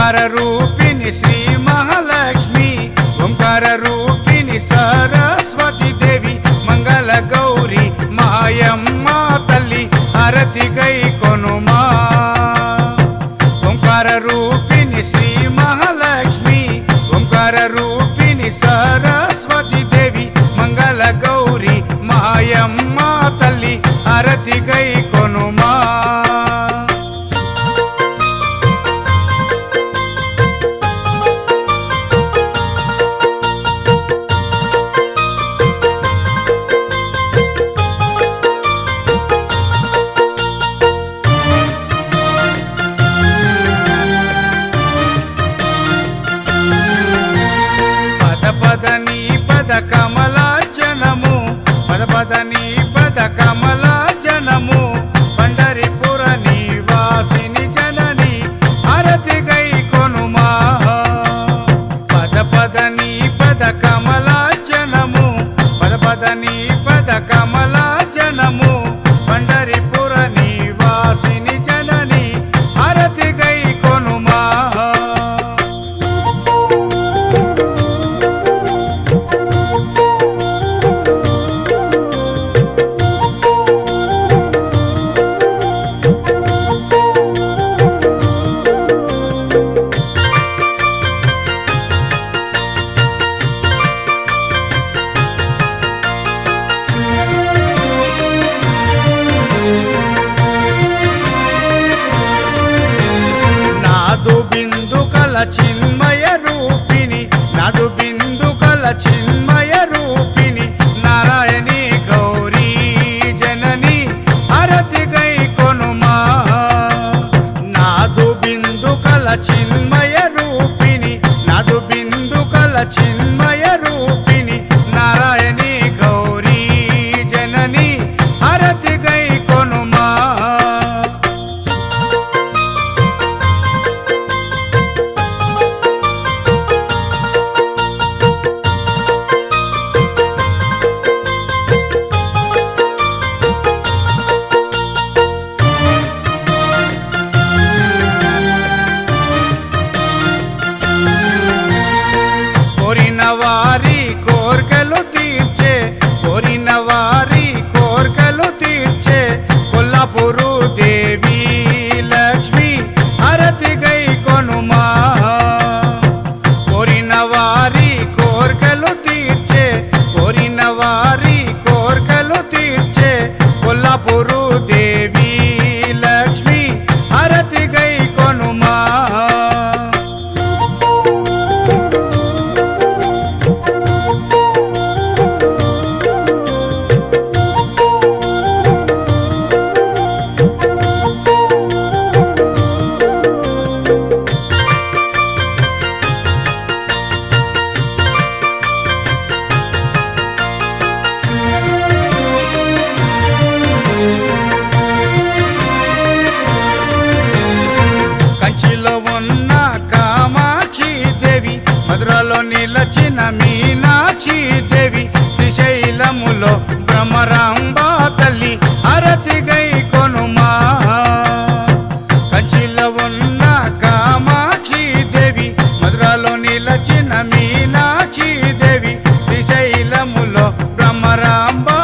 ఓంకార రూపిణి శ్రీ మహాలక్ష్మి, ఓంకార రూపిణి సరస్వతి దేవి, మంగళ గౌరి మాయమ్మ తల్లి హారతి గై కొనుమా. ఓంకార రూపిణి శ్రీ మహాలక్ష్మి, ఓంకార రూపిణి సరస్వతి దేవి, మంగళ గౌరి మాయమ్మ తల్లి హారతి గై కొనుమా. పదని పద కమల జనము, పదని పద కమల జనము, పండరిపుర నివాసిని జనని హారతి గై కొనుమా. పదని పద కమల జనము, పదని పద కమల జనము, పండరిపుర నివాసిని జనని హారతి గై కొనుమా. నాదు బిందు కల చిన్మయ రూపిణి, నాదు బిందు కల చిన్మయ రూపిణి, నారాయణి గౌరీ జనని హారతి గై కొనుమా. నాదు బిందు కల చిన్మయ రూపిణి, నాదు బిందు కల చిన్మయ రూపిణి, నారాయణి గౌరీ జనని హారతి గై కొనుమా. కోరిన వారి కోర్కెలు తీర్చే, కోరిన వారి కోర్కెలు తీర్చే, కొల్లాపూరు దేవి లక్ష్మి హారతి గై కొనుమా. కోరిన వారి కోర్కెలు తీర్చే, కోరిన వారి కోర్కెలు తీర్చే, కొల్లాపూరు దేవి లక్ష్మి హారతి గై కొనుమా. కంచిలో ఉన్న కామాక్షి దేవి, మధురలో నిలచిన మీనాక్షి దేవి, శ్రీశైలములో బ్రహ్మరాంబ తల్లి హారతి గై కొనుమా. కంచిలో ఉన్న కామాక్షి దేవి, మధురలో నిలచిన మీనాక్షి దేవి, శ్రీశైలములో బ్రహ్మరాంబ